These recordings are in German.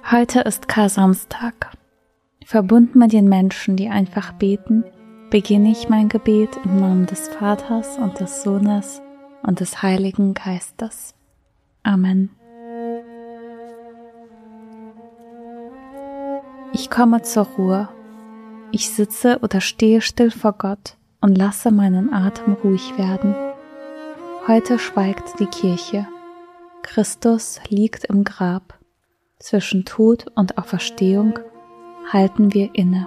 Heute ist Kar-Samstag. Verbunden mit den Menschen, die einfach beten, beginne ich mein Gebet im Namen des Vaters und des Sohnes und des Heiligen Geistes. Amen. Ich komme zur Ruhe. Ich sitze oder stehe still vor Gott und lasse meinen Atem ruhig werden. Heute schweigt die Kirche. Christus liegt im Grab. Zwischen Tod und Auferstehung halten wir inne.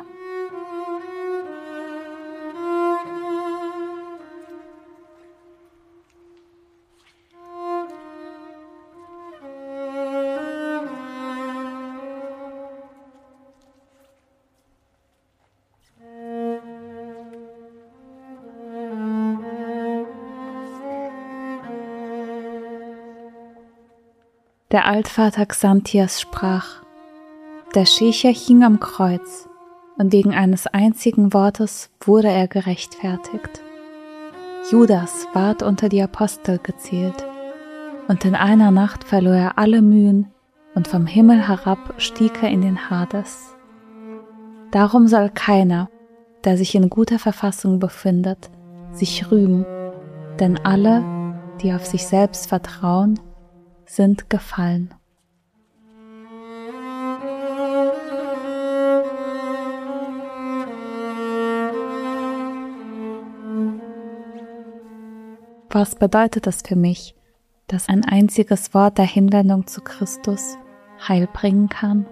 Der Altvater Xanthias sprach: Der Schächer hing am Kreuz, und wegen eines einzigen Wortes wurde er gerechtfertigt. Judas ward unter die Apostel gezählt, und in einer Nacht verlor er alle Mühen, und vom Himmel herab stieg er in den Hades. Darum soll keiner, der sich in guter Verfassung befindet, sich rühmen, denn alle, die auf sich selbst vertrauen, sind gefallen. Was bedeutet es für mich, dass ein einziges Wort der Hinwendung zu Christus Heil bringen kann?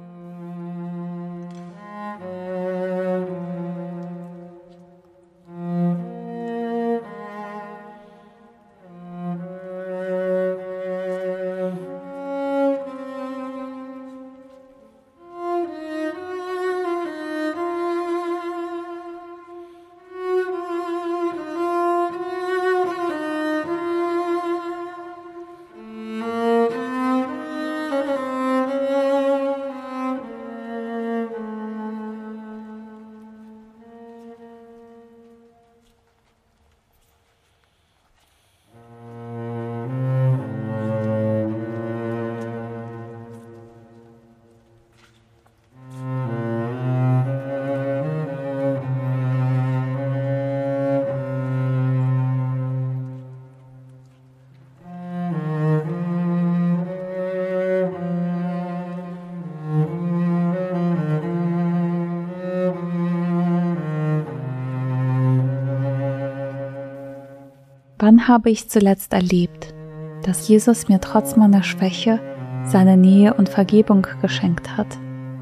Wann habe ich zuletzt erlebt, dass Jesus mir trotz meiner Schwäche seine Nähe und Vergebung geschenkt hat?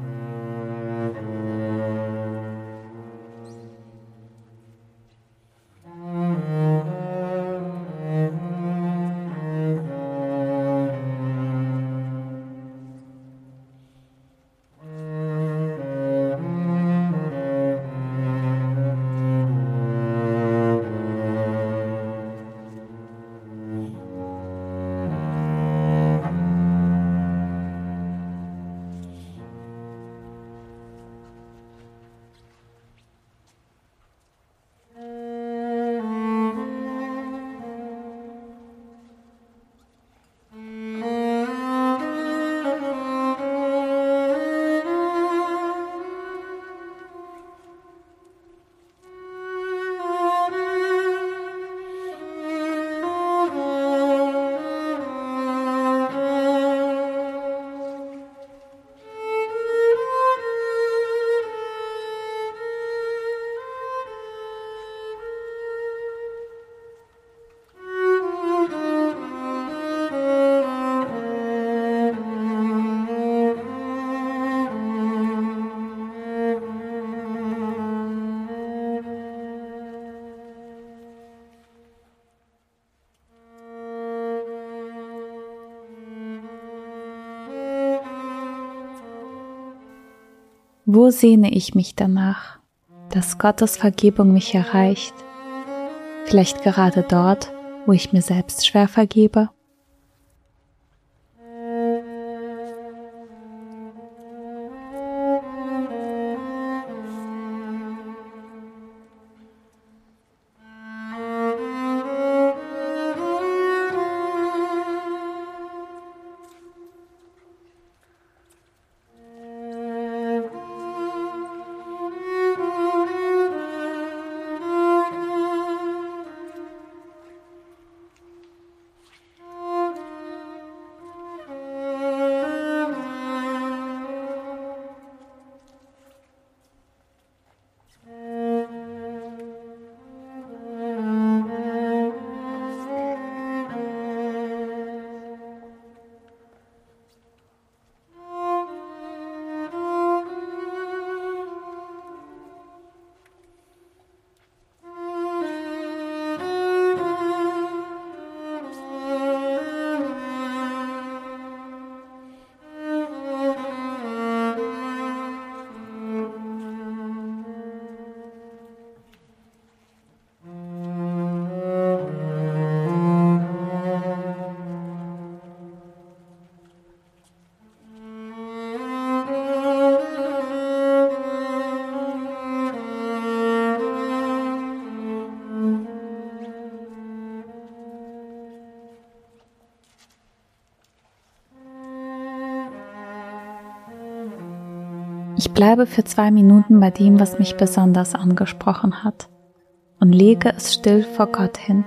Wo sehne ich mich danach, dass Gottes Vergebung mich erreicht? Vielleicht gerade dort, wo ich mir selbst schwer vergebe? Ich bleibe für 2 Minuten bei dem, was mich besonders angesprochen hat, und lege es still vor Gott hin.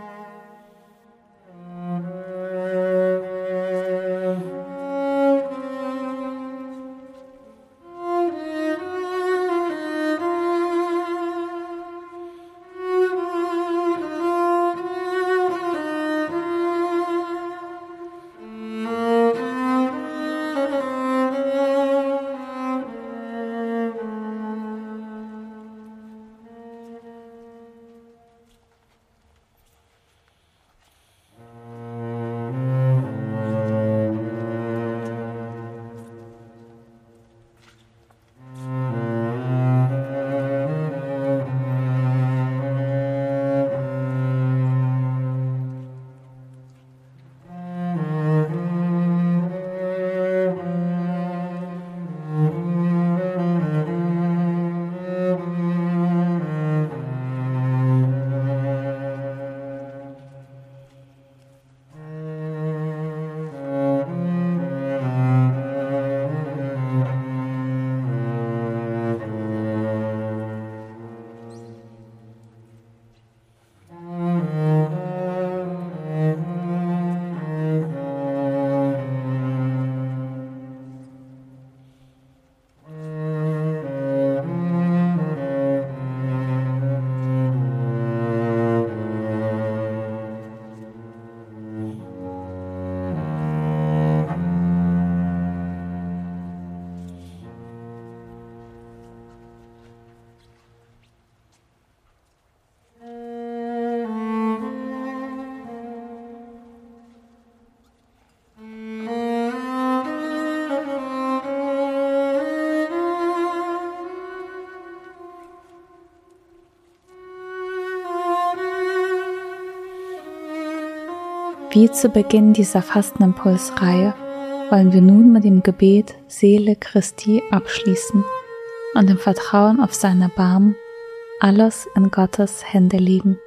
Wie zu Beginn dieser Fastenimpulsreihe wollen wir nun mit dem Gebet Seele Christi abschließen und im Vertrauen auf sein Erbarmen alles in Gottes Hände legen.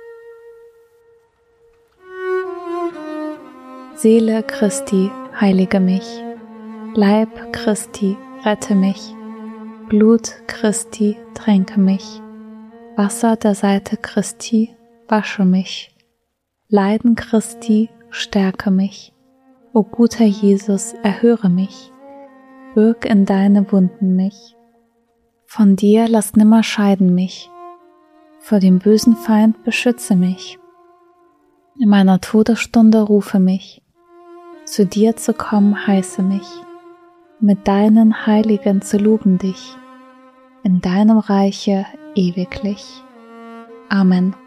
Seele Christi, heilige mich. Leib Christi, rette mich. Blut Christi, tränke mich. Wasser der Seite Christi, wasche mich. Leiden Christi, stärke mich. O guter Jesus, erhöre mich. Wirk in deine Wunden mich. Von dir lass nimmer scheiden mich. Vor dem bösen Feind beschütze mich. In meiner Todesstunde rufe mich. Zu dir zu kommen heiße mich. Mit deinen Heiligen zu loben dich. In deinem Reiche ewiglich. Amen.